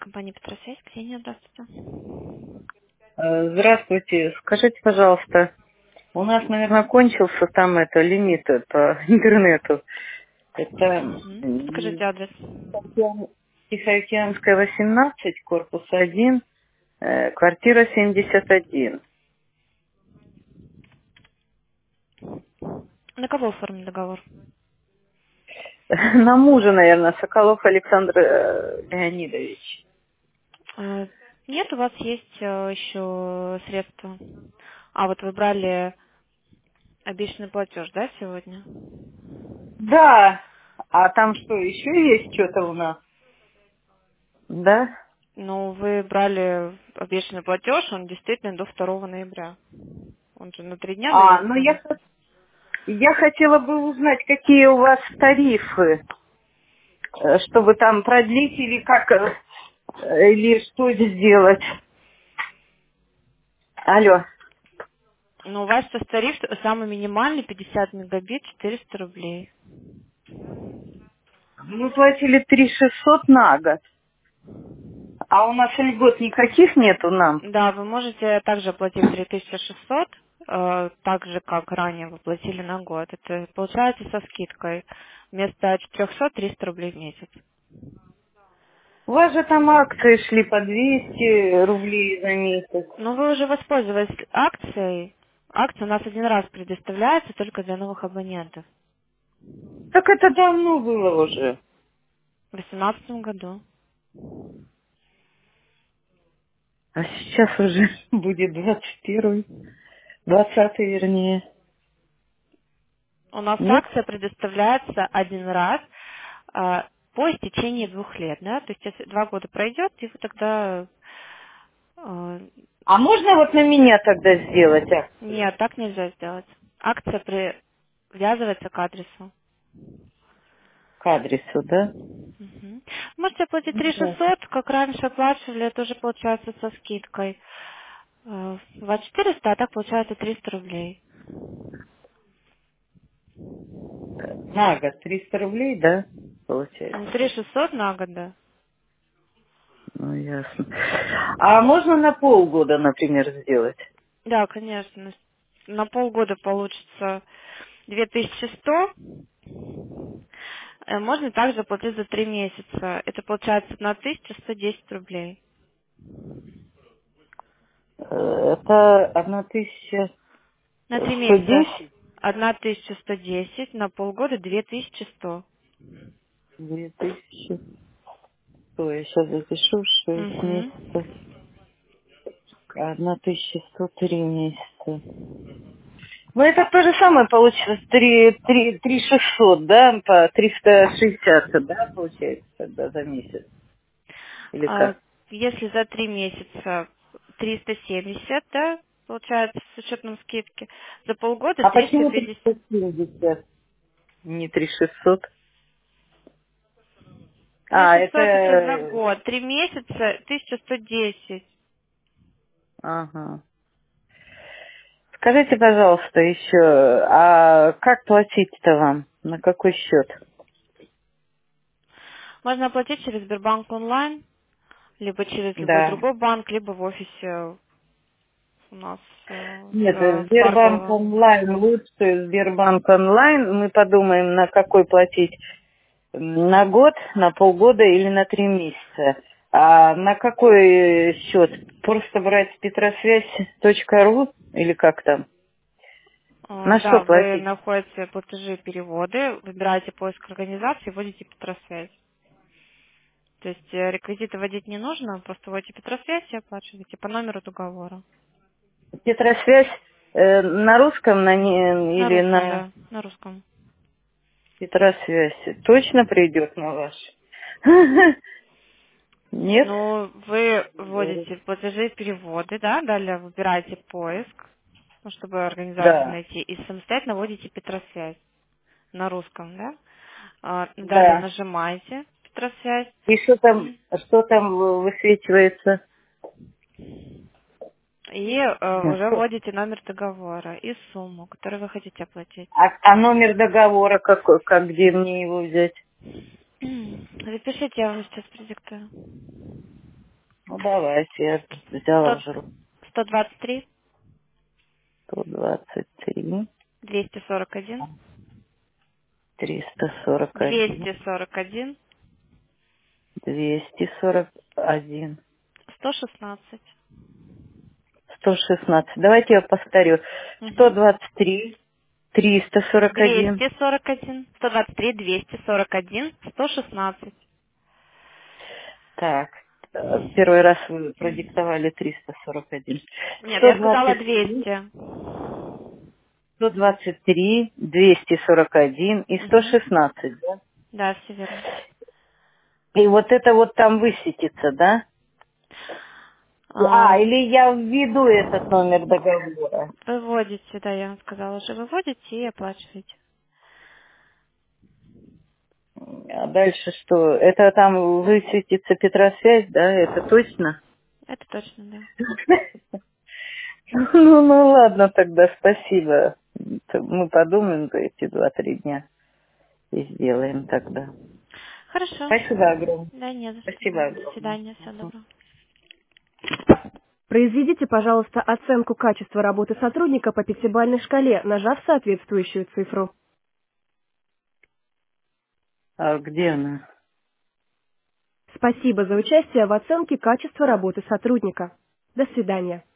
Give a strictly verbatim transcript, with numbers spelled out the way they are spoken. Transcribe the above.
Компания «Петросвязь». Ксения, здравствуйте. Э, Здравствуйте. Скажите, пожалуйста, у нас, наверное, кончился там это лимит э, по интернету. Это Мгм. м, Подскажите адрес. Тихоокеан- Тихоокеанская, восемнадцать, корпус один, э, квартира семьдесят один. На кого оформлен договор? На мужа, наверное, Соколов Александр э, Леонидович. Э, Нет, у вас есть э, еще средства. А, вот вы брали обещанный платеж, да, сегодня? Да. А там что, еще есть что-то у нас? Да? Ну, вы брали обещанный платеж, он действительно до второго ноября. Он же на три дня А, ну я, дается. хот- я хотела бы узнать, какие у вас тарифы. Э, чтобы там продлить или как, э, э, или что сделать. Алло. Ну, у вас сейчас тариф самый минимальный, пятьдесят мегабит, четыреста рублей. Мы платили три шестьсот на год. А у нас льгот никаких нету нам. Да, вы можете также оплатить три тысячи шестьсот, э, так же, как ранее вы платили на год. Это получается со скидкой. Вместо четырехсот триста рублей в месяц. У вас же там акции шли по двести рублей за месяц. Но вы уже воспользовались акцией. Акция у нас один раз предоставляется только для новых абонентов. Так это давно было уже. В две тысячи восемнадцатом году. А сейчас уже будет двадцать первый, двадцатый вернее. У нас Нет? акция предоставляется один раз э, по истечении двух лет. Да? То есть если два года пройдет, и вы тогда э, А можно вот на меня тогда сделать акцию? нет, так нельзя сделать. Акция привязывается к адресу. К адресу, да? Мгм. Можете оплатить три Да. шестьсот, как раньше оплачивали, это уже получается со скидкой. Э, У вас четыреста, а так получается триста рублей. На год триста рублей, да, Ну, получается? три шестьсот на год, да. Ну, ясно. А можно на полгода, например, сделать? Да, конечно. На полгода получится две тысячи сто. Э, Можно также оплатить за три месяца. Это получается на тысячу сто десять рублей. Э, Это одна тысяча На три сто месяца десять, тысяча сто десять, на полгода две тысячи сто. две тысячи сто. Я сейчас запишу шесть Угу. месяцев. одна тысяча сто три месяца. Ну, это то же самое получилось, три, три, три шестьсот, да, по триста шестьдесят, да, получается тогда за месяц, или А как? если за три месяца триста семьдесят, да, получается, с учетом скидки, за полгода А триста почему пятьдесят. триста семьдесят, не три шестьсот? Три А, шестьсот это за это... год, три месяца тысяча сто десять. Ага. Скажите, пожалуйста, еще, а как платить-то вам? На какой счет? Можно оплатить через Сбербанк онлайн, либо через любой Да. другой банк, либо в офисе у нас э, Нет, э, в Сбербанк Спарклово. онлайн лучше. Сбербанк онлайн. Мы подумаем, на какой платить. На год, на полгода или на три месяца. А на какой э, счет? Просто брать петросвязь точка ру или как там? Э, На что Да, вы платить? находите платежи и переводы, выбираете поиск организации, вводите Петросвязь. То есть э, реквизиты вводить не нужно, просто вводите Петросвязь и оплачиваете по номеру договора. Петросвязь э, на русском на не, На или русском, на да, на русском. Петросвязь? Точно придет на ваш? Нет? Ну, вы вводите платежи и переводы, да, далее выбираете поиск, ну, чтобы организацию Да. найти, и самостоятельно вводите Петросвязь на русском, да. А, Далее Да. нажимаете Петросвязь И что там, и, что там вы- высвечивается? и э, Ну, уже что? вводите номер договора и сумму, которую вы хотите оплатить. А, а номер договора какой, как где мне его взять? Запишите, я вам сейчас продиктую. Ну, давайте, я взяла сто, уже сто двадцать три, сто двадцать три, двести сорок один, триста сорок один, двести сорок один, двести сорок один, сто шестнадцать. сто шестнадцать. Давайте я повторю. сто Угу. двадцать три, триста сорок один. двести сорок один, сто двадцать три, двести сорок один, сто шестнадцать. Так, э, первый раз вы продиктовали триста сорок один. Нет, сто я сказала двадцать три, двести. сто двадцать три, двести сорок один и сто Угу. шестнадцать, да? Да, все верно. И вот это вот там высветится, да? А, А, или я введу этот номер договора. выводите, да, я вам сказала уже, выводите и оплачиваете. А дальше что? Это там высветится Петросвязь, да? Это точно? Это точно, да. Ну, ну ладно тогда, спасибо. Мы подумаем за эти два-три дня и сделаем тогда. Хорошо. Спасибо огромное. Да, не за что, Спасибо да. До огромное. свидания, всего Мгм. доброго. Произведите, пожалуйста, оценку качества работы сотрудника по пятибалльной шкале, нажав соответствующую цифру. А где она? Спасибо за участие в оценке качества работы сотрудника. До свидания.